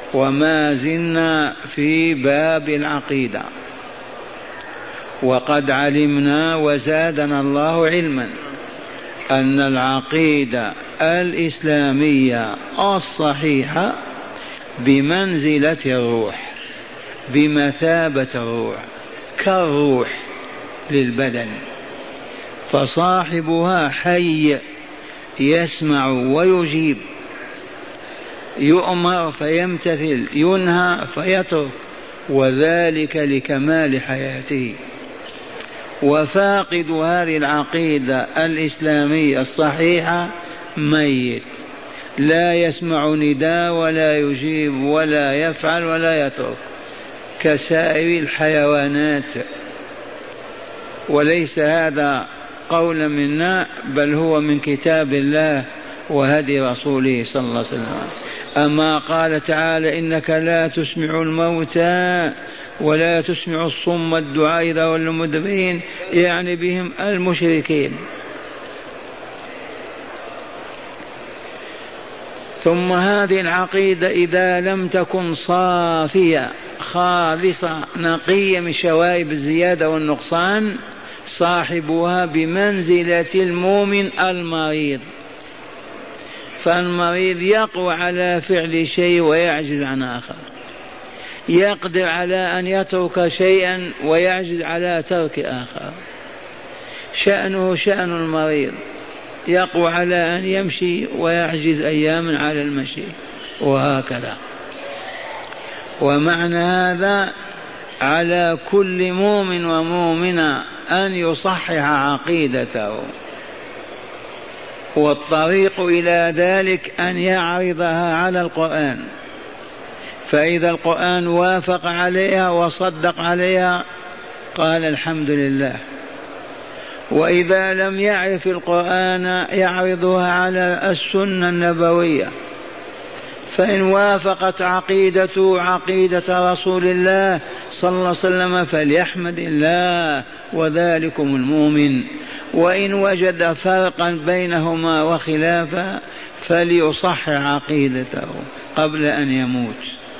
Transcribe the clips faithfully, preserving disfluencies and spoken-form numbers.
وما زلنا في باب العقيدة، وقد علمنا وزادنا الله علما أن العقيدة الإسلامية الصحيحة بمنزلة الروح، بمثابة الروح، كالروح للبدن، فصاحبها حي يسمع ويجيب، يؤمر فيمتثل، ينهى فيترك، وذلك لكمال حياته. وفاقد هذه العقيدة الإسلامية الصحيحة ميت، لا يسمع نداء ولا يجيب ولا يفعل ولا يترك كسائر الحيوانات. وليس هذا قولا منا، بل هو من كتاب الله وهدي رسوله صلى الله عليه وسلم. أما قال تعالى إنك لا تسمع الموتى ولا تسمع الصم الدعاء إذا ولوا مدبرين، يعني بهم المشركين. ثم هذه العقيدة إذا لم تكن صافية خالصة نقية من شوائب الزيادة والنقصان، صاحبها بمنزلة المؤمن المريض. فالمريض يقوى على فعل شيء ويعجز عن آخر، يقدر على أن يترك شيئا ويعجز على ترك آخر. شأنه شأن المريض، يقوى على أن يمشي ويعجز أياما على المشي، وهكذا. ومعنى هذا على كل مؤمن ومؤمنة أن يصحح عقيدته، والطريق إلى ذلك أن يعرضها على القرآن، فإذا القرآن وافق عليها وصدق عليها قال الحمد لله، وإذا لم يعرف القرآن يعرضها على السنة النبوية، فإن وافقت عقيدته عقيدة رسول الله صلى الله عليه وسلم فليحمد الله وذلكم المؤمن، وإن وجد فرقا بينهما وخلافا فليصحح عقيدته قبل أن يموت.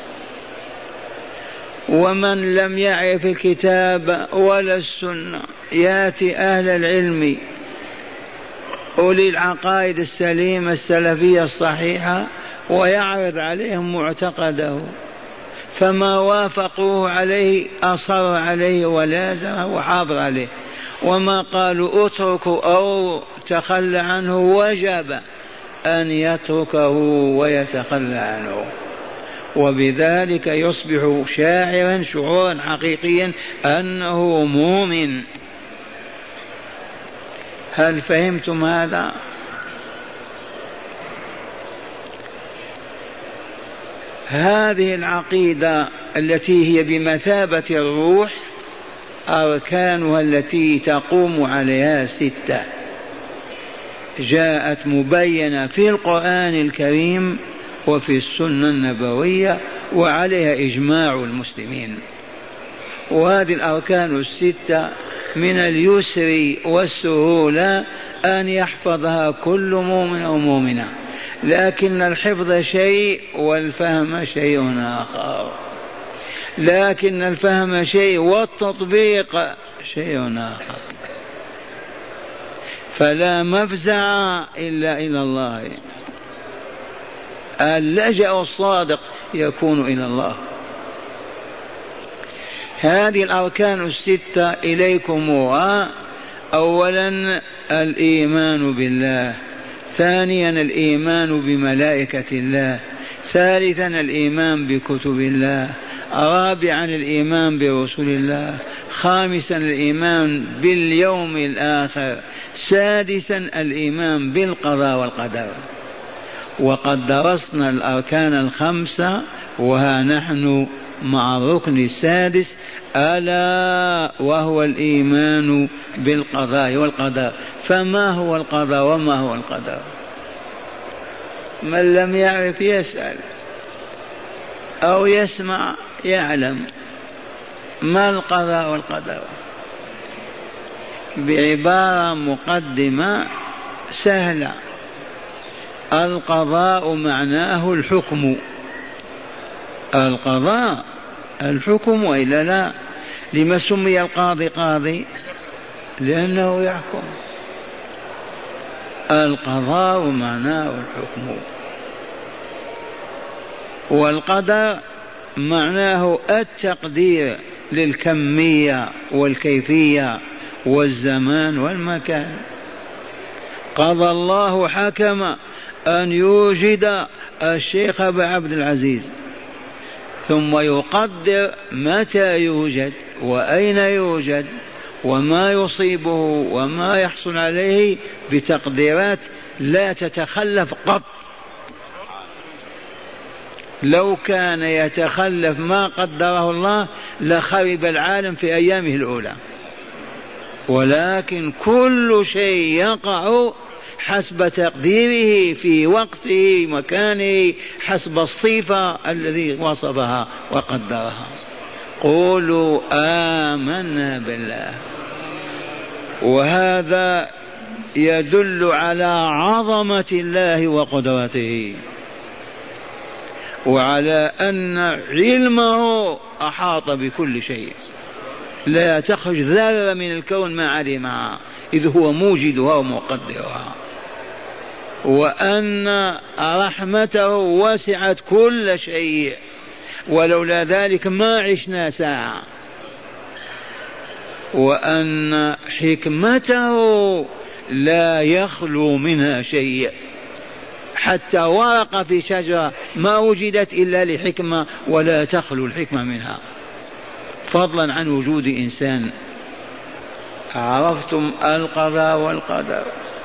ومن لم يعرف الكتاب ولا السنة يأتي أهل العلم أولي العقائد السليمة السلفية الصحيحة ويعرض عليهم معتقده، فما وافقوه عليه أصر عليه ولازمه وحافظ عليه، وما قالوا اتركوا أو تخلى عنه وجب أن يتركه ويتخلى عنه، وبذلك يصبح شاعرا شعورا حقيقيا أنه مؤمن. هل فهمتم هذا؟ هذه العقيدة التي هي بمثابة الروح أركانها التي تقوم عليها ستة، جاءت مبينة في القرآن الكريم وفي السنة النبوية وعليها إجماع المسلمين. وهذه الأركان الستة من اليسر والسهولة أن يحفظها كل مؤمن أو مؤمنة، لكن الحفظ شيء والفهم شيء آخر، لكن الفهم شيء والتطبيق شيء آخر. فلا مفزع إلا إلى الله، اللجأ الصادق يكون إلى الله. هذه الأركان الستة إليكمها: أولا الإيمان بالله، ثانيا الإيمان بملائكة الله، ثالثا الإيمان بكتب الله، رابعا الإيمان برسول الله، خامسا الإيمان باليوم الآخر، سادسا الإيمان بالقضاء والقدر. وقد درسنا الأركان الخمسة وها نحن مع الركن السادس ألا وهو الإيمان بالقضاء والقدر. فما هو القضاء وما هو القدر؟ من لم يعرف يسأل أو يسمع يعلم. ما القضاء والقدر؟ بعبارة مقدمة سهلة: القضاء معناه الحكم، القضاء الحكم وإلا لا. لما سمي القاضي قاضي؟ لأنه يحكم. القضاء معناه الحكم، والقدر معناه التقدير للكمية والكيفية والزمان والمكان. قضى الله حكم أن يوجد الشيخ أبا عبد العزيز، ثم يقدر متى يوجد وأين يوجد وما يصيبه وما يحصل عليه بتقديرات لا تتخلف قط. لو كان يتخلف ما قدره الله لخرب العالم في أيامه الأولى، ولكن كل شيء يقع حسب تقديره في وقته مكانه حسب الصفة الذي وصفها وقدرها. قولوا آمنا بالله. وهذا يدل على عظمة الله وقدرته، وعلى أن علمه أحاط بكل شيء، لا تخرج ذرة من الكون ما علمها، إذ هو موجدها ومقدرها، وأن رحمته وسعت كل شيء، ولولا ذلك ما عشنا ساعة، وأن حكمته لا يخلو منها شيء، حتى ورقة في شجرة ما وجدت إلا لحكمة ولا تخلو الحكمة منها، فضلا عن وجود إنسان. عرفتم القضاء والقدر.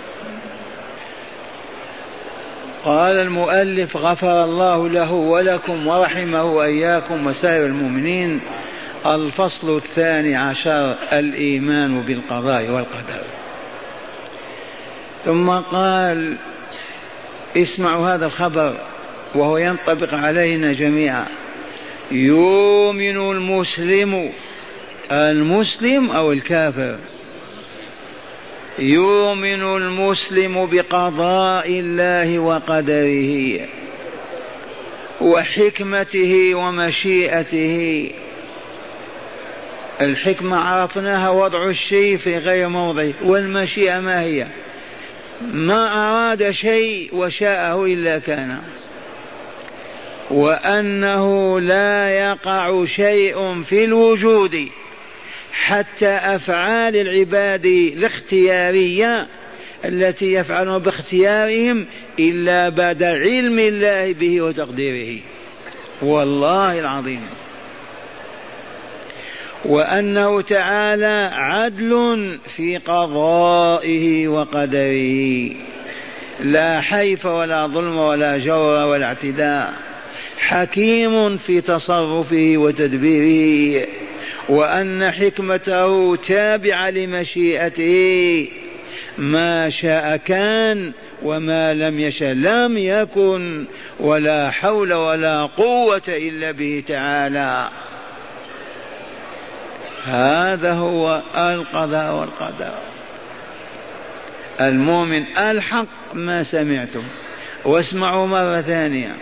قال المؤلف غفر الله له ولكم ورحمه وإياكم وسائر المؤمنين. الفصل الثاني عشر الإيمان بالقضاء والقدر. ثم قال اسمعوا هذا الخبر وهو ينطبق علينا جميعا. يؤمن المسلم، المسلم أو الكافر، يؤمن المسلم بقضاء الله وقدره وحكمته ومشيئته. الحكمة عرفناها وضع الشيء في غير موضعه، والمشيئة ما هي؟ ما أراد شيء وشاءه إلا كان. وأنه لا يقع شيء في الوجود حتى أفعال العباد الاختيارية التي يفعلون باختيارهم إلا بعد علم الله به وتقديره، والله العظيم. وأنه تعالى عدل في قضائه وقدره، لا حيف ولا ظلم ولا جور ولا اعتداء، حكيم في تصرفه وتدبيره، وأن حكمته تابعة لمشيئته، ما شاء كان وما لم يشاء لم يكن، ولا حول ولا قوة إلا به تعالى. هذا هو القضاء والقدر. المؤمن الحق ما سمعتم، واسمعوا مرة ثانية.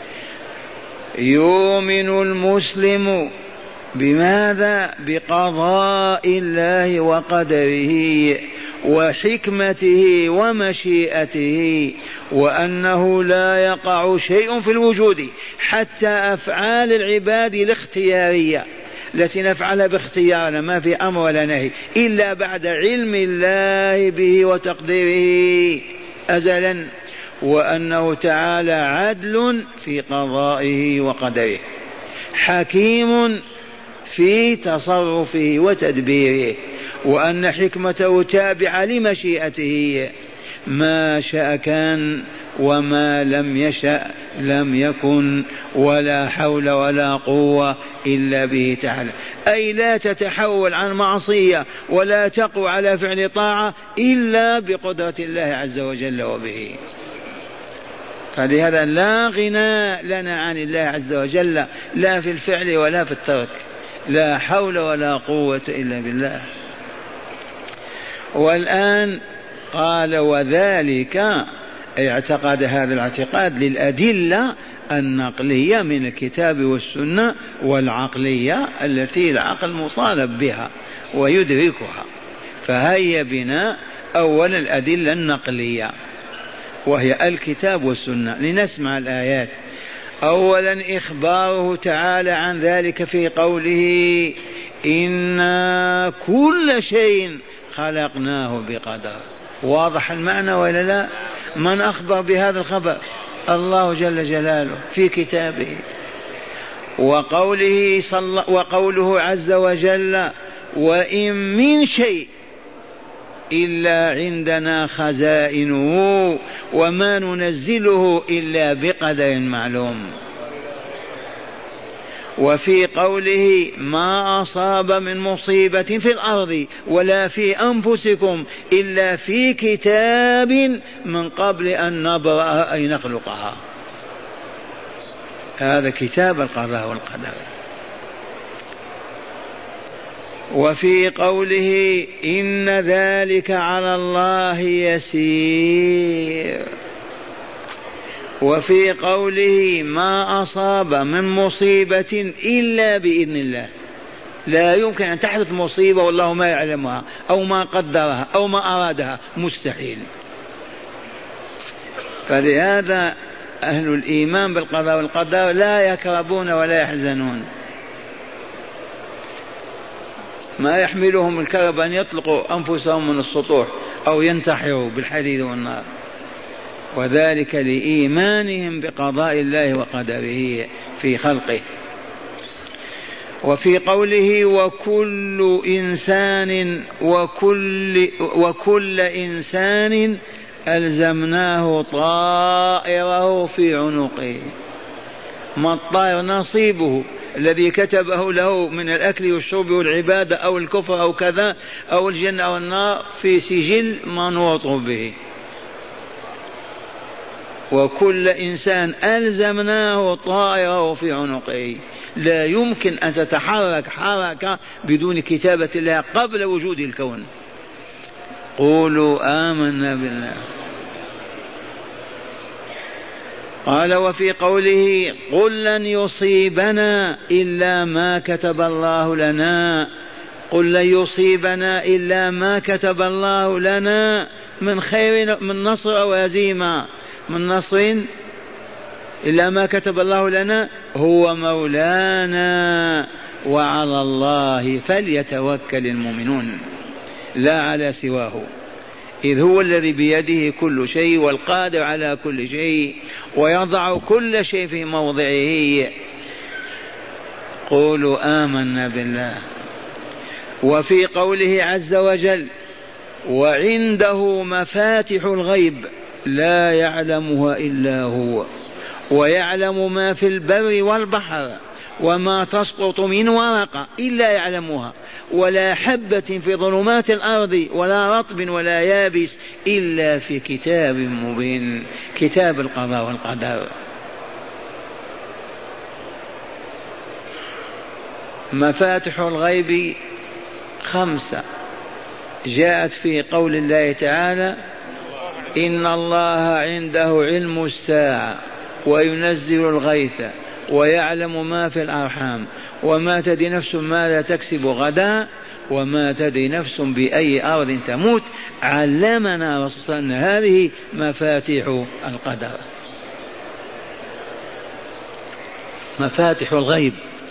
يؤمن المسلم بماذا؟ بقضاء الله وقدره وحكمته ومشيئته، وأنه لا يقع شيء في الوجود حتى أفعال العباد الاختيارية التي نفعلها باختيارنا ما في أمر ولا نهي إلا بعد علم الله به وتقديره أزلا. وأنه تعالى عدل في قضائه وقدره، حكيم في تصرفه وتدبيره، وأن حكمته تابعة لمشيئته، ما شاء كان وما لم يشأ لم يكن، ولا حول ولا قوة إلا به تعالى. أي لا تتحول عن معصية ولا تقوى على فعل طاعة إلا بقدرة الله عز وجل وبه. فلهذا لا غنى لنا عن الله عز وجل، لا في الفعل ولا في الترك، لا حول ولا قوة إلا بالله. والآن قال وذلك اعتقد هذا الاعتقاد للأدلة النقلية من الكتاب والسنة، والعقلية التي العقل مطالب بها ويدركها. فهيا بنا أولا الأدلة النقلية وهي الكتاب والسنة لنسمع الآيات. أولا إخباره تعالى عن ذلك في قوله إنا كل شيء خلقناه بقدر. واضح المعنى ولا لا؟ من أخبر بهذا الخبر؟ الله جل جلاله في كتابه. وقوله, صل وقوله عز وجل وإن من شيء إلا عندنا خزائنه وما ننزله إلا بقدر معلوم. وفي قوله ما أصاب من مصيبة في الأرض ولا في أنفسكم إلا في كتاب من قبل أن نبرأها أي نخلقها. هذا كتاب القضاء والقدر. وفي قوله إن ذلك على الله يسير. وفي قوله ما أصاب من مصيبة إلا بإذن الله. لا يمكن أن تحدث مصيبة والله ما يعلمها أو ما قدرها أو ما أرادها، مستحيل. فلهذا أهل الإيمان بالقضاء والقدر لا يكربون ولا يحزنون. ما يحملهم الكرب أن يطلقوا أنفسهم من السطوح أو ينتحروا بالحديد والنار، وذلك لإيمانهم بقضاء الله وقدره في خلقه. وفي قوله وكل إنسان وكل, وكل إنسان ألزمناه طائره في عنقه. ما الطائر؟ نصيبه الذي كتبه له من الأكل والشرب والعبادة أو الكفر أو كذا أو الجنة أو النار في سجل منوط به. وكل إنسان ألزمناه طائره في عنقه. لا يمكن أن تتحرك حركة بدون كتابة الله قبل وجود الكون. قولوا آمنا بالله. قال وفي قوله قل لن يصيبنا إلا ما كتب الله لنا. قل لن يصيبنا إلا ما كتب الله لنا من خير، من نصر أو هزيمة، من نصر إلا ما كتب الله لنا. هو مولانا وعلى الله فليتوكل المؤمنون لا على سواه، إذ هو الذي بيده كل شيء والقادر على كل شيء ويضع كل شيء في موضعه. قولوا آمنا بالله. وفي قوله عز وجل وعنده مفاتح الغيب لا يعلمها إلا هو ويعلم ما في البر والبحر وما تسقط من ورقة إلا يعلمها ولا حبة في ظلمات الأرض ولا رطب ولا يابس إلا في كتاب مبين، كتاب القضاء والقدر. مفاتح الغيب خمسة جاءت في قول الله تعالى إن الله عنده علم الساعة وينزل الغيث ويعلم ما في الأرحام وما تدري نفس ماذا تكسب غدا وما تدري نفس بأي أرض تموت. علمنا رسول الله أن هذه مفاتيح القدر، مفاتيح الغيب.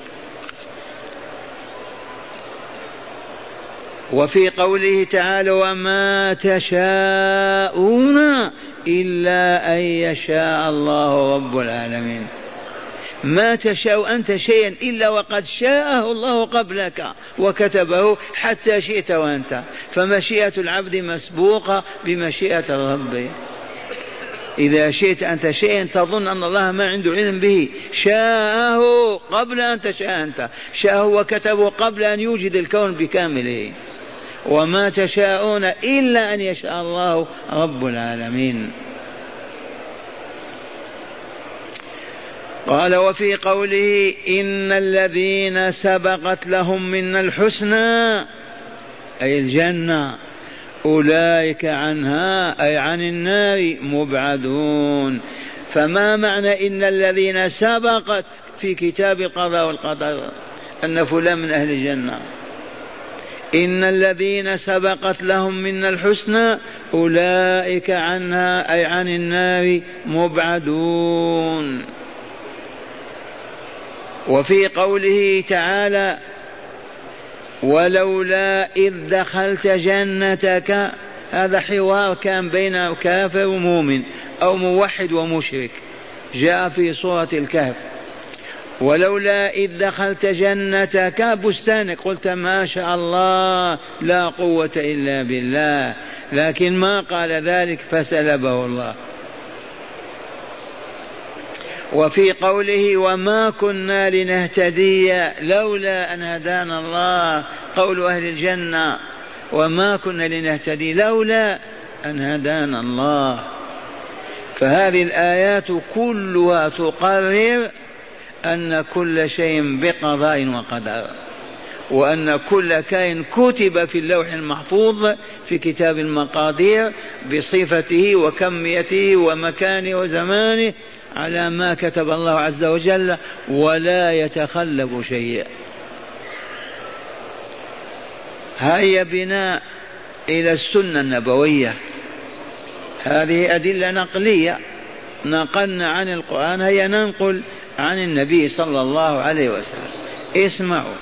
وفي قوله تعالى وما تشاءون إلا أن يشاء الله رب العالمين. ما تشاء أنت شيئا إلا وقد شاءه الله قبلك وكتبه حتى شئت وأنت، فمشيئة العبد مسبوقة بمشيئة الرب. إذا شئت أنت شيئا تظن أن الله ما عنده علم به، شاءه قبل أن تشاء أنت، شاءه وكتبه قبل أن يوجد الكون بكامله. وما تشاءون إلا أن يشاء الله رب العالمين. قال وفي قوله إن الذين سبقت لهم من الحسنى أي الجنة أولئك عنها أي عن النار مبعدون. فما معنى إن الذين سبقت في كتاب القضاء والقدر أن فلان من أهل الجنة؟ إن الذين سبقت لهم من الحسنى أولئك عنها أي عن النار مبعدون. وفي قوله تعالى ولولا إذ دخلت جنتك، هذا حوار كان بين كافر ومؤمن أو موحد ومشرك، جاء في سورة الكهف. ولولا إذ دخلت جنتك بستانك قلت ما شاء الله لا قوة إلا بالله، لكن ما قال ذلك فسلبه الله. وفي قوله وما كنا لنهتدي لولا أن هدانا الله، قول أهل الجنة وما كنا لنهتدي لولا أن هدانا الله. فهذه الآيات كلها تقرر أن كل شيء بقضاء وقدر، وأن كل كائن كتب في اللوح المحفوظ في كتاب المقادير بصفته وكميته ومكانه وزمانه على ما كتب الله عز وجل، ولا يتخلف شيء. هيا بنا إلى السنة النبوية، هذه أدلة نقلية نقلنا عن القرآن، هيا ننقل عن النبي صلى الله عليه وسلم. اسمعوا.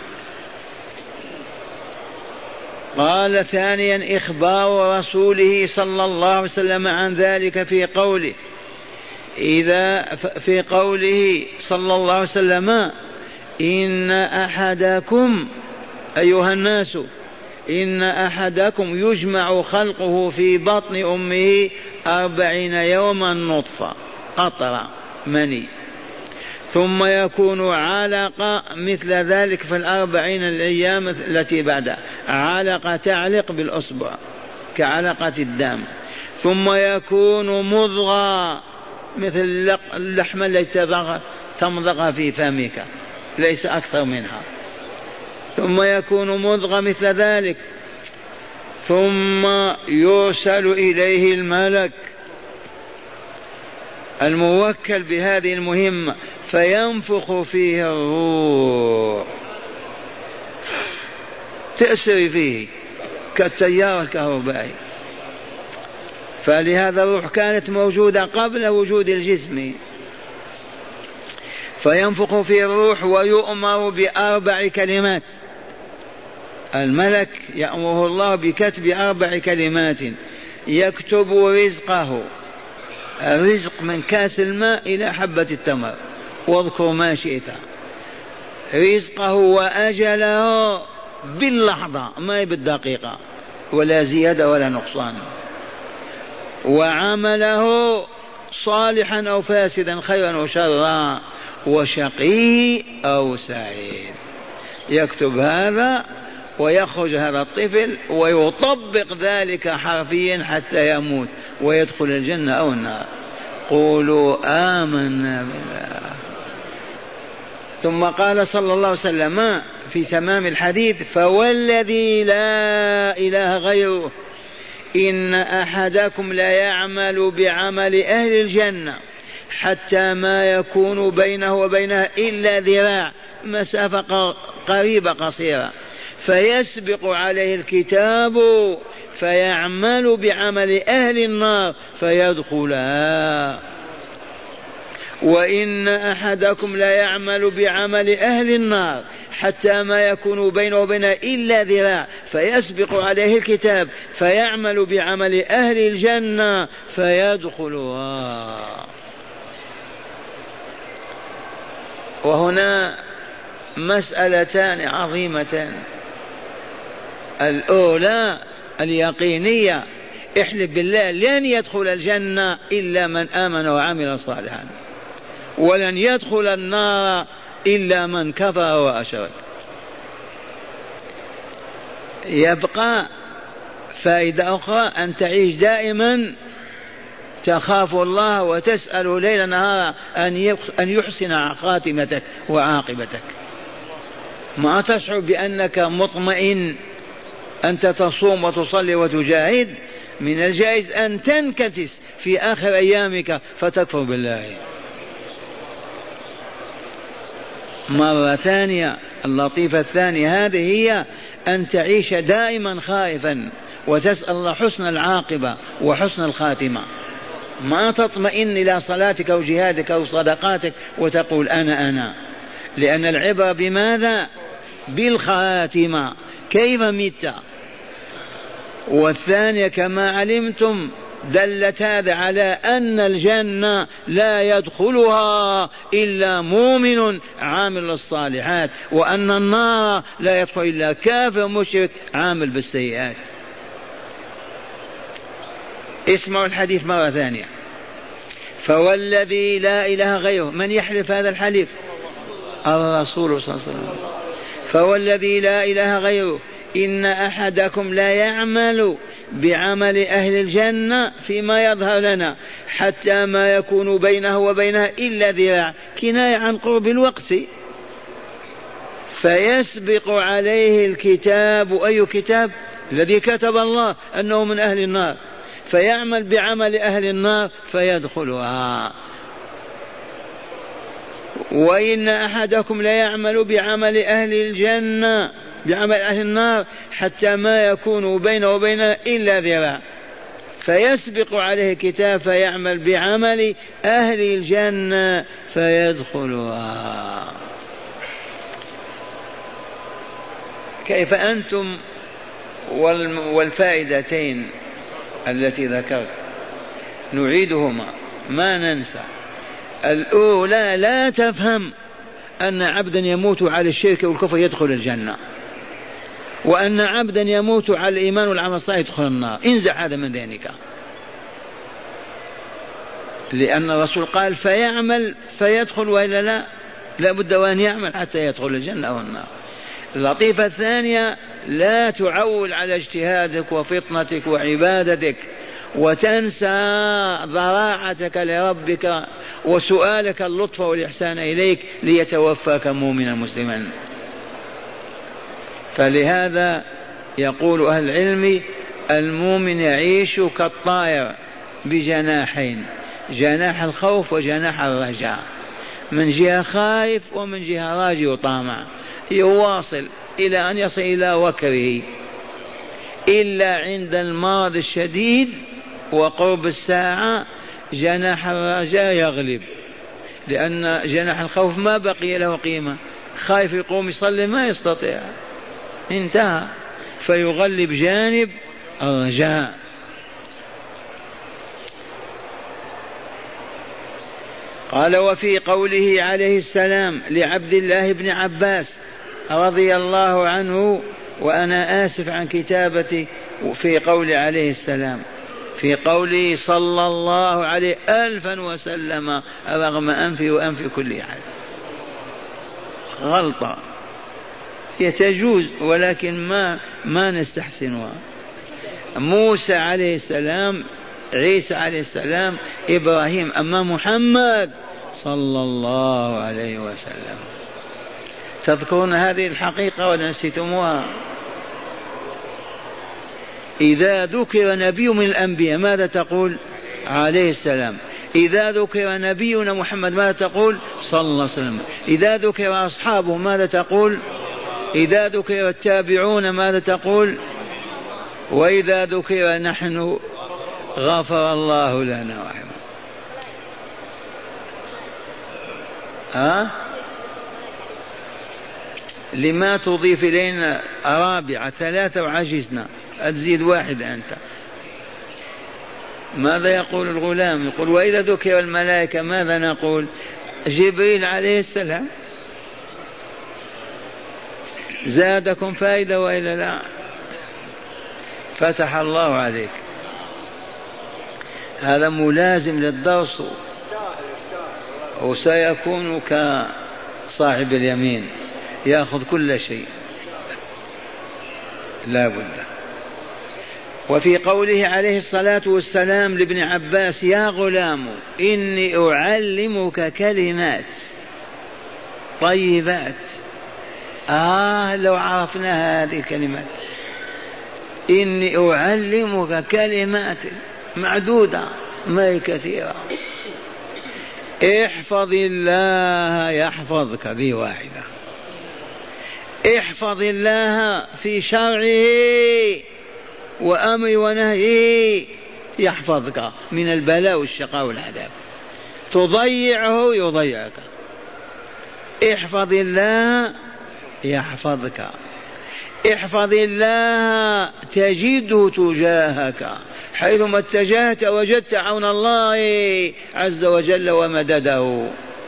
قال ثانيا إخبار رسوله صلى الله عليه وسلم عن ذلك في قوله إذا في قوله صلى الله عليه وسلم إن أحدكم أيها الناس إن أحدكم يجمع خلقه في بطن أمه أربعين يوما نطفة قطرة مني، ثم يكون علقة مثل ذلك في الأربعين الأيام التي بعدها، علقة تعلق بالأصبع كعلقة الدم، ثم يكون مضغة مثل اللحمة التي تمضغها في فمك ليس أكثر منها، ثم يكون مضغة مثل ذلك، ثم يرسل إليه الملك الموكل بهذه المهمة فينفخ فيه الروح، تأسر فيه كالتيار الكهربائي. فلهذا الروح كانت موجودة قبل وجود الجسم. فينفخ فيه الروح ويؤمر بأربع كلمات، الملك يأمره الله بكتب أربع كلمات، يكتب رزقه، الرزق من كاس الماء إلى حبة التمر واذكر ما شئت، رزقه وأجله باللحظة ما بالدقيقة ولا زيادة ولا نقصان، وعمله صالحا أو فاسدا خيرا وشرا، وشقي أو سعيد. يكتب هذا ويخرج هذا الطفل ويطبق ذلك حرفيا حتى يموت ويدخل الجنة أو النار. قولوا آمنا بالله. ثم قال صلى الله عليه وسلم في تمام الحديث فوالذي لا إله غيره إن أحدكم لا يعمل بعمل أهل الجنة حتى ما يكون بينه وبينها إلا ذراع، مسافة قريبة قصيرة، فيسبق عليه الكتاب فيعمل بعمل أهل النار فيدخلها، وإن أحدكم لا يعمل بعمل أهل النار حتى ما يكون بينه وبينها إلا ذراع، فيسبق عليه الكتاب فيعمل بعمل أهل الجنة فيدخلها. وهنا مسألتان عظيمتان، الأولى اليقينية، احلف بالله لن يدخل الجنة إلا من آمن وعمل صالحا، ولن يدخل النار إلا من كفر وأشرك. يبقى فائدة أخرى أن تعيش دائما تخاف الله وتسأل ليل نهار أن يحسن خاتمتك وعاقبتك. ما تشعر بأنك مطمئن أنت تصوم وتصلي وتجاهد من الجائز أن تنكتس في آخر أيامك فتكفر بالله. مرة ثانية اللطيفة الثانية هذه هي أن تعيش دائما خائفا وتسأل الله حسن العاقبة وحسن الخاتمة، ما تطمئن إلى صلاتك أو جهادك أو صدقاتك وتقول أنا أنا، لأن العبرة بماذا؟ بالخاتمة، كيف مت. والثانية كما علمتم دلت هذا على أن الجنة لا يدخلها إلا مؤمن عامل الصالحات، وأن النار لا يدخل إلا كافر مشرك عامل بالسيئات. اسمعوا الحديث مرة ثانية. فوالذي لا إله غيره، من يحلف هذا الحليف؟ الرسول صلى الله عليه وسلم. فوالذي لا إله غيره إن أحدكم لا يعمل بعمل أهل الجنة فيما يظهر لنا حتى ما يكون بينه وبينها إلا ذراع، كناية عن قرب الوقت، فيسبق عليه الكتاب. أي كتاب؟ الذي كتب الله أنه من أهل النار، فيعمل بعمل أهل النار فيدخلها. وإن أحدكم لا يعمل بعمل أهل الجنة بعمل أهل النار حتى ما يكون بينه وبينها إلا ذراع، فيسبق عليه كتاب فيعمل بعمل أهل الجنة فيدخلها. كيف أنتم؟ والفائدتين التي ذكرت نعيدهما ما ننسى. الأولى لا تفهم أن عبدا يموت على الشرك والكفر يدخل الجنة، وأن عبدا يموت على الإيمان والعمل الصالح يدخل النار. انزع هذا من ذهنك، لأن الرسول قال فيعمل فيدخل، وإلا لا لا بد وأن يعمل حتى يدخل الجنة أو النار. اللطيفة الثانية لا تعول على اجتهادك وفطنتك وعبادتك وتنسى ضراعتك لربك وسؤالك اللطف والإحسان إليك ليتوفاك مؤمنا مسلما. فلهذا يقول أهل العلم المؤمن يعيش كالطائر بجناحين، جناح الخوف وجناح الرجاء، من جهة خائف ومن جهة راجي وطامع، يواصل إلى أن يصل إلى وكره، إلا عند المرض الشديد وقرب الساعة جناح الرجاء يغلب، لأن جناح الخوف ما بقي له قيمة، خايف يقوم يصلي ما يستطيع، انتهى، فيغلب جانب الرجاء. قال وفي قوله عليه السلام لعبد الله بن عباس رضي الله عنه، وأنا آسف عن كتابتي في قول عليه السلام، في قوله صلى الله عليه ألفا وسلم رغم أنفي وأنف كل أحد، غلطة يتجوز ولكن ما ما نستحسنها. موسى عليه السلام، عيسى عليه السلام، إبراهيم، أما محمد صلى الله عليه وسلم. تذكرون هذه الحقيقة ولا نسيتموها؟ إذا ذكر نبي من الأنبياء ماذا تقول؟ عليه السلام. إذا ذكر نبينا محمد ماذا تقول؟ صلى الله عليه وسلم. إذا ذكر أصحابه ماذا تقول؟ إذا ذكر التابعون ماذا تقول؟ وإذا ذكر نحن غفر الله لنا ورحمه. ها؟ لما تضيف إلينا رابعة ثلاثة وعجزنا، أتزيد واحد أنت. ماذا يقول الغلام؟ يقول وإذا ذكر الملائكة ماذا نقول؟ جبريل عليه السلام. زادكم فائدة وإلا لا؟ فتح الله عليك. هذا ملازم للدرس وسيكون كصاحب اليمين يأخذ كل شيء لا بد. وفي قوله عليه الصلاة والسلام لابن عباس يا غلام إني أعلمك كلمات طيبات. آه لو عرفنا هذه الكلمات إني أعلمك كلمات معدودة ما هي كثيرة، احفظ الله يحفظك، ذي واحدة. احفظ الله في شرعه وأمر ونهيه يحفظك من البلاء والشقاء والعذاب، تضيعه يضيعك. احفظ الله يحفظك، احفظ الله تجده تجاهك، حيثما اتجهت وجدت عون الله عز وجل ومدده.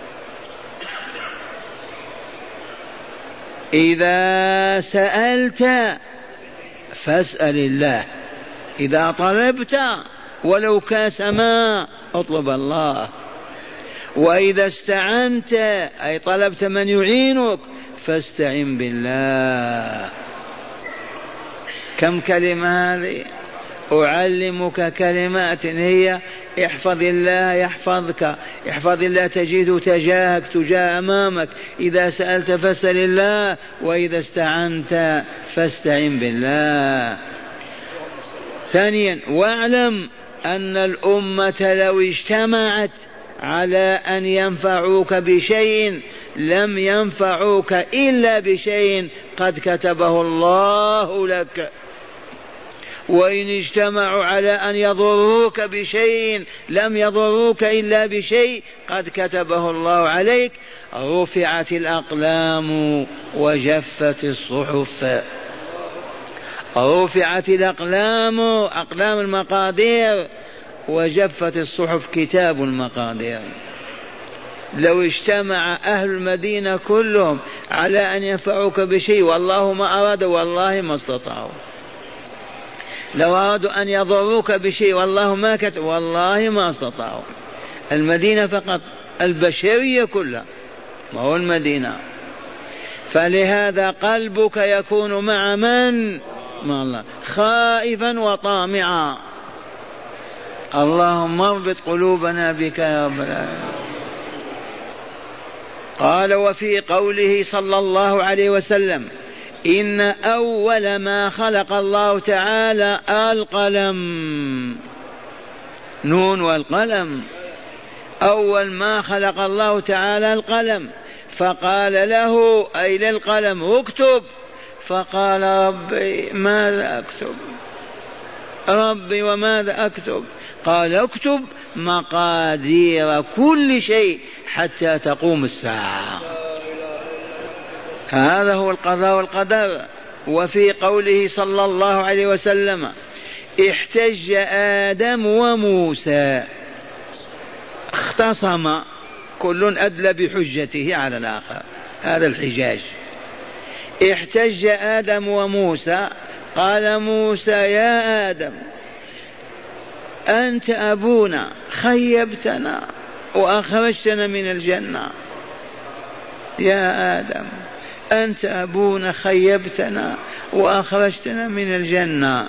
إذا سألت فاسأل الله، إذا طلبت ولو كاس ماء اطلب الله، وإذا استعنت أي طلبت من يعينك فاستعن بالله. كم كلمة هذه؟ أعلمك كلمات هي احفظ الله يحفظك، احفظ الله تجده تجاهك تجاه أمامك، إذا سألت فاسأل الله، وإذا استعنت فاستعن بالله. ثانيا واعلم أن الأمة لو اجتمعت على أن ينفعوك بشيء لم ينفعوك إلا بشيء قد كتبه الله لك، وإن اجتمعوا على أن يضروك بشيء لم يضروك إلا بشيء قد كتبه الله عليك. رفعت الأقلام وجفت الصحف، رفعت الأقلام أقلام المقادير وجفت الصحف كتاب المقادير. لو اجتمع أهل المدينة كلهم على أن ينفعوك بشيء والله ما أراد والله ما استطاعوا، لو أرادوا أن يضروك بشيء والله ما كتب والله ما استطاعوا. المدينة فقط، البشرية كلها ما هو المدينة. فلهذا قلبك يكون مع من؟ مع الله، خائفا وطامعا. اللهم اربط قلوبنا بك يا رب العالمين. قال وفي قوله صلى الله عليه وسلم إن أول ما خلق الله تعالى القلم، نون والقلم، أول ما خلق الله تعالى القلم، فقال له أي للقلم اكتب، فقال ربي ماذا أكتب؟ ربي وماذا أكتب؟ قال اكتب مقادير كل شيء حتى تقوم الساعة. هذا هو القضاء والقدر. وفي قوله صلى الله عليه وسلم احتج آدم وموسى، اختصم كل أدلى بحجته على الآخر، هذا الحجاج. احتج آدم وموسى، قال موسى يا آدم أنت أبونا خيبتنا وأخرجتنا من الجنة، يا آدم أنت أبونا خيبتنا وأخرجتنا من الجنة.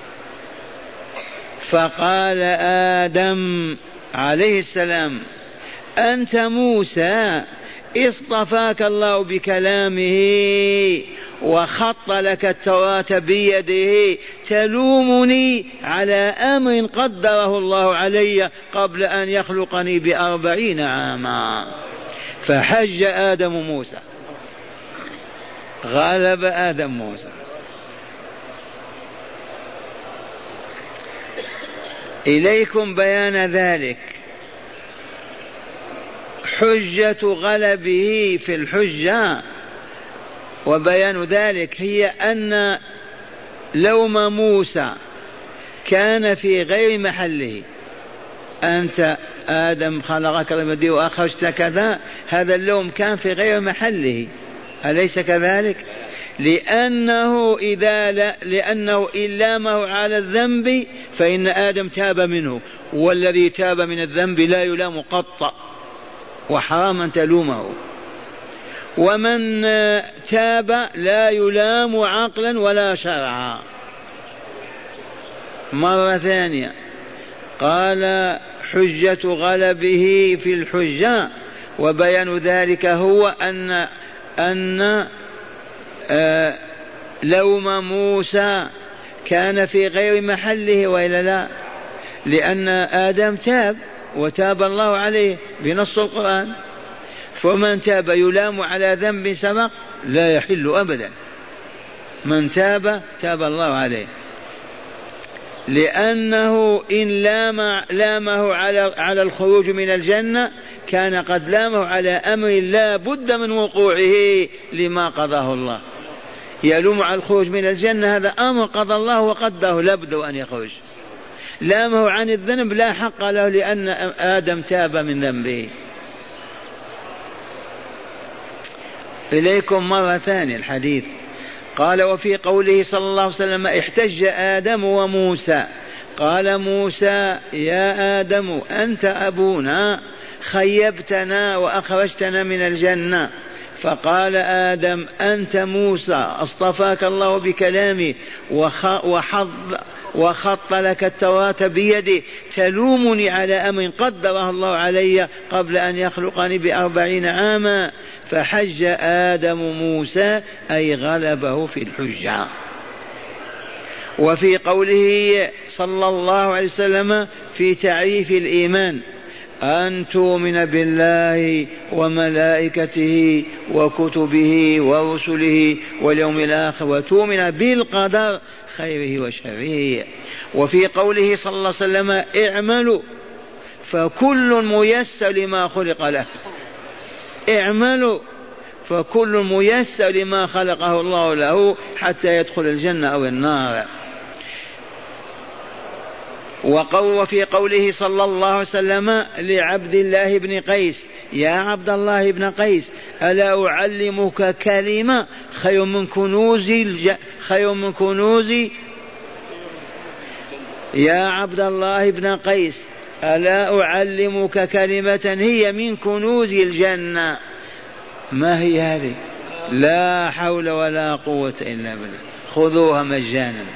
فقال آدم عليه السلام أنت موسى اصطفاك الله بكلامه وخط لك التوراة بيده، تلومني على أمر قدره الله علي قبل أن يخلقني بأربعين عاما. فحج آدم موسى، غلب آدم موسى. إليكم بيان ذلك. حجة غلبه في الحجة وبيان ذلك هي أن لوم موسى كان في غير محله، أنت آدم خلقك المدي وأخرجت كذا، هذا اللوم كان في غير محله، أليس كذلك؟ لأنه إذا لا لأنه إن لامه على الذنب فإن آدم تاب منه، والذي تاب من الذنب لا يلام قط، وحرام أن تلومه. ومن تاب لا يلام عقلا ولا شرعا. مرة ثانية قال حجة غلبه في الحجة، وبيان ذلك هو أن أن آه لوم موسى كان في غير محله وإلا لا؟ لأن آدم تاب وتاب الله عليه بنص القرآن، فمن تاب يلام على ذنب سبق؟ لا يحل أبدا. من تاب تاب الله عليه، لأنه إن لام لامه على على الخروج من الجنة كان قد لامه على أمر لا بد من وقوعه لما قضاه الله. يلوم على الخروج من الجنة، هذا أمر قضى الله وقدره لا بد أن يخرج. لامه عن الذنب لا حق له، لأن آدم تاب من ذنبه. إليكم مرة ثانية الحديث. قال وفي قوله صلى الله عليه وسلم احتج آدم وموسى، قال موسى يا آدم أنت أبونا خيبتنا وأخرجتنا من الجنة، فقال آدم أنت موسى اصطفاك الله بكلامه وحظ وخط لك التوراة بيده تلومني على أمر قدره الله علي قبل أن يخلقني بأربعين عاما. فحج آدم موسى أي غلبه في الحجة. وفي قوله صلى الله عليه وسلم في تعريف الإيمان أن تؤمن بالله وملائكته وكتبه ورسله واليوم الآخر وتؤمن بالقدر خيره وشره. وفي قوله صلى الله عليه وسلم اعملوا فكل ميسر لما خلق له، اعملوا فكل ميسر لما خلقه الله له حتى يدخل الجنة أو النار. وفي قوله صلى الله عليه وسلم لعبد الله بن قيس يا عبد الله بن قيس ألا أعلمك كلمة خير من كنوز الج... خير من كنوز يا عبد الله بن قيس ألا أعلمك كلمة هي من كنوز الجنة. ما هي هذه؟ لا حول ولا قوة إلا بالله، خذوها مجانا.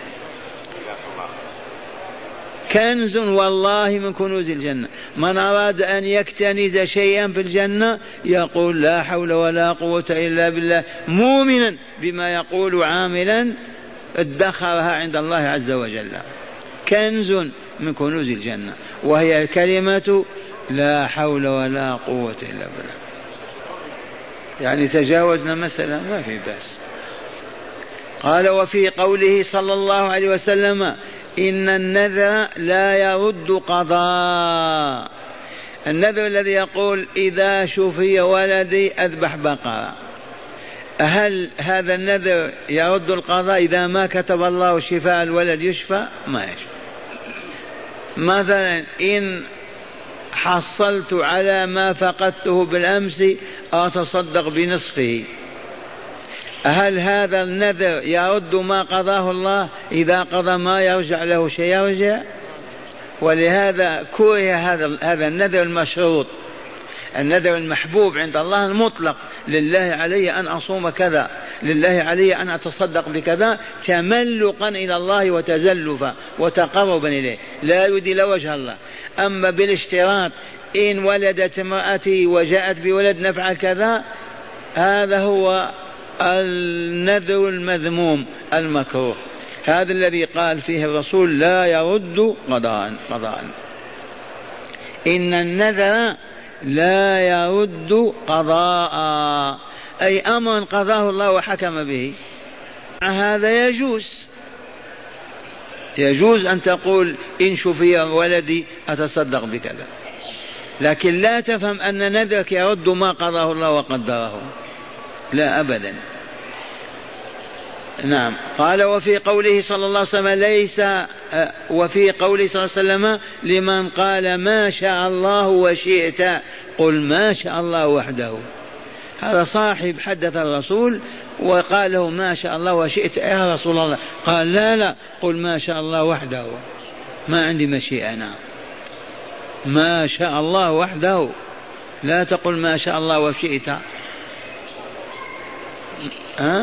كنز والله من كنوز الجنة. من أراد أن يكتنز شيئا في الجنة يقول لا حول ولا قوة إلا بالله مؤمنا بما يقول عاملا ادخرها عند الله عز وجل. كنز من كنوز الجنة، وهي الكلمة لا حول ولا قوة إلا بالله. يعني تجاوزنا مثلا ما في بأس. قال وفي قوله صلى الله عليه وسلم إن النذر لا يرد قضاء. النذر الذي يقول إذا شفي ولدي أذبح بقرة، هل هذا النذر يرد القضاء؟ إذا ما كتب الله شفاء الولد يشفى ما يشفى. مثلا إن حصلت على ما فقدته بالأمس أتصدق بنصفه، هل هذا النذر يرد ما قضاه الله؟ إذا قضى ما يرجع له شيء يرجع. ولهذا كره هذا هذا النذر المشروط، النذر المحبوب عند الله المطلق. لله علي أن أصوم كذا، لله علي أن أتصدق بكذا، تملقا إلى الله وتزلفا وتقربا إليه، لا يريد إلى وجه الله. أما بالاشتراط إن ولدت امرأتي وجاءت بولد نفعل كذا، هذا هو النذر المذموم المكروه. هذا الذي قال فيه الرسول لا يرد قضاء قضاء. إن النذر لا يرد قضاء، أي أمر قضاه الله وحكم به. هذا يجوز، يجوز أن تقول إن شفي ولدي أتصدق بكذا، لكن لا تفهم أن نذرك يرد ما قضاه الله وقدره، لا أبدا. نعم. قال وفي قوله صلى الله عليه وسلم ليس وفي قوله صلى الله عليه وسلم لمن قال ما شاء الله وشئت قل ما شاء الله وحده. هذا صاحب حدث الرسول وقال له ما شاء الله وشئت يا رسول الله، قال لا لا قل ما شاء الله وحده، ما عندي مشيئة أنا، ما شاء الله وحده، لا تقل ما شاء الله وشئت. أه؟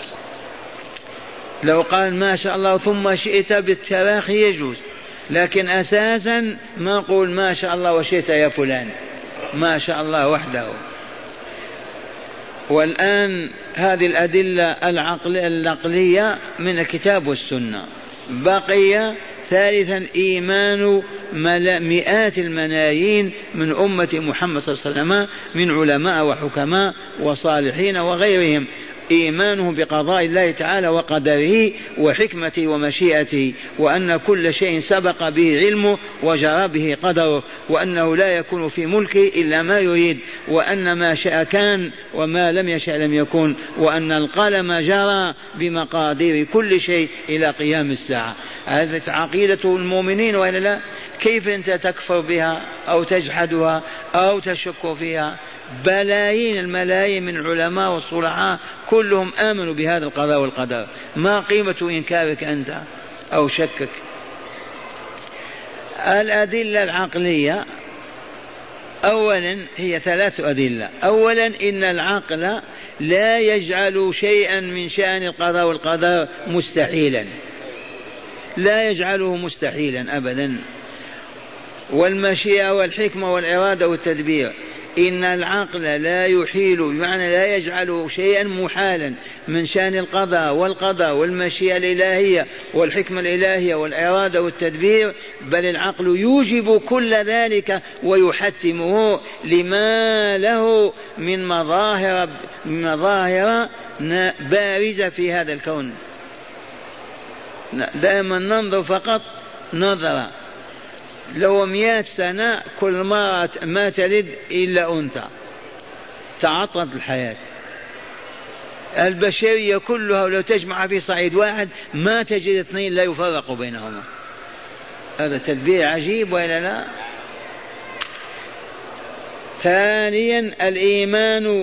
لو قال ما شاء الله ثم شئت بالتراخي يجوز، لكن أساسا ما قول ما شاء الله وشئت يا فلان، ما شاء الله وحده. والآن هذه الأدلة العقل النقلية من الكتاب والسنة. بقي ثالثا إيمان مئات الملايين من أمة محمد صلى الله عليه وسلم من علماء وحكماء وصالحين وغيرهم، إيمانهم بقضاء الله تعالى وقدره وحكمته ومشيئته، وأن كل شيء سبق به علمه وجرى به قدره، وأنه لا يكون في ملكه إلا ما يريد، وأن ما شاء كان وما لم يشاء لم يكن، وأن القلم جرى بمقادير كل شيء إلى قيام الساعة. هذه عقيدة المؤمنين وإلا لا؟ كيف أنت تكفر بها أو تجحدها أو تشك فيها؟ بلايين الملايين من العلماء والصلحاء كلهم آمنوا بهذا القضاء والقدر، ما قيمة إنكارك أنت أو شكك؟ الأدلة العقلية أولا هي ثلاث أدلة. أولا إن العقل لا يجعل شيئا من شأن القضاء والقدر مستحيلا، لا يجعله مستحيلا أبدا. والمشيئة والحكمة والإرادة والتدبير، إن العقل لا يحيل بمعنى لا يجعل شيئا محالا من شأن القضاء والقضاء والمشيئة الإلهية والحكمة الإلهية والإرادة والتدبير، بل العقل يوجب كل ذلك ويحتمه لما له من مظاهر مظاهر بارزة في هذا الكون. دائما ننظر فقط نظرة، لو مئة سنة كل ما ما تلد إلا أنثى، تعطلت الحياة. البشرية كلها لو تجمع في صعيد واحد ما تجد اثنين لا يفرق بينهما. هذا تدبير عجيب وإلا لا؟ ثانيا الإيمان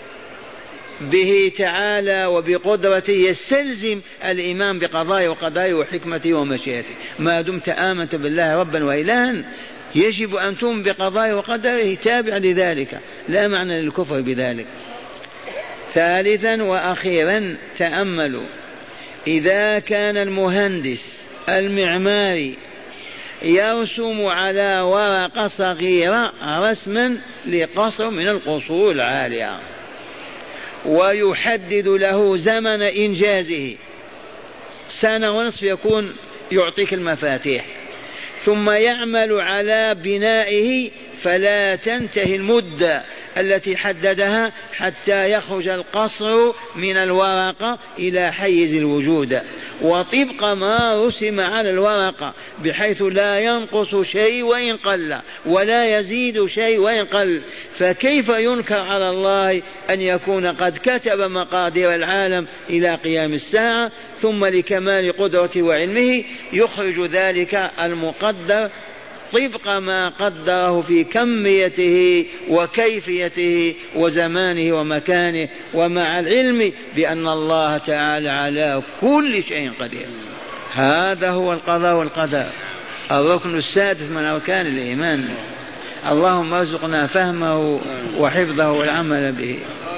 به تعالى وبقدرته يستلزم الإيمان بقضائه وقضائه وحكمته ومشيئته. ما دمت آمنت بالله ربا وإلها يجب أن تؤمن بقضائه وقدره تابع لذلك، لا معنى للكفر بذلك. ثالثا وأخيرا تأملوا، إذا كان المهندس المعماري يرسم على ورقة صغيرة رسما لقصر من القصور العالية ويحدد له زمن إنجازه سنة ونصف يكون يعطيك المفاتيح، ثم يعمل على بنائه فلا تنتهي المدة التي حددها حتى يخرج القصر من الورقة إلى حيز الوجود وطبق ما رسم على الورقة، بحيث لا ينقص شيء وإن قل ولا يزيد شيء وإن قل. فكيف ينكر على الله أن يكون قد كتب مقادير العالم إلى قيام الساعة، ثم لكمال قدرته وعلمه يخرج ذلك المقدر طبق ما قدره في كميته وكيفيته وزمانه ومكانه، ومع العلم بأن الله تعالى على كل شيء قدير. هذا هو القضاء والقدر، الركن السادس من أركان الإيمان. اللهم ارزقنا فهمه وحفظه والعمل به.